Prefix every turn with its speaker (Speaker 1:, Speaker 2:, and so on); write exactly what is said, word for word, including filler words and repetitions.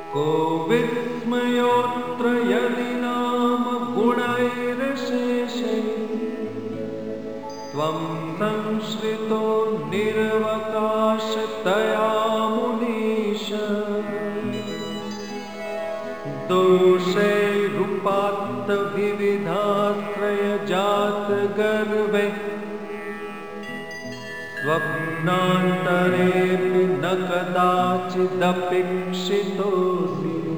Speaker 1: को विस्मयोऽत्र यदि नाम गुणैरशेषैः त्वं संश्रितो निरवकाशतया मुनीश दोषैरुपात्तविविधाश्रयजातगर्वे स्वप्नान्तरेऽपि न कदाचिदपेक्षितोऽसि।